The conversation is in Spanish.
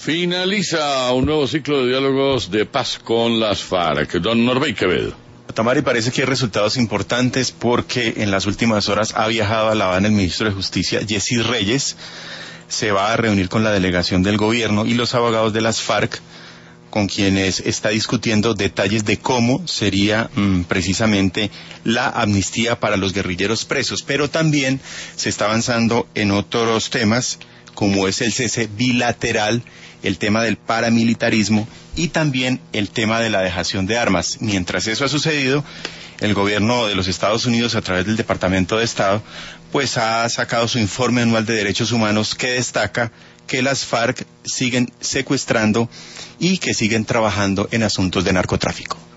Finaliza un nuevo ciclo de diálogos de paz con las FARC. Don Norbey Quevedo. Tamari, parece que hay resultados importantes porque en las últimas horas ha viajado a La Habana el ministro de Justicia, Yesid Reyes. Se va a reunir con la delegación del gobierno y los abogados de las FARC, con quienes está discutiendo detalles de cómo sería precisamente la amnistía para los guerrilleros presos. Pero también se está avanzando en otros temas, como es el cese bilateral, el tema del paramilitarismo y también el tema de la dejación de armas. Mientras eso ha sucedido, el gobierno de los Estados Unidos, a través del Departamento de Estado, pues ha sacado su informe anual de derechos humanos que destaca que las FARC siguen secuestrando y que siguen trabajando en asuntos de narcotráfico.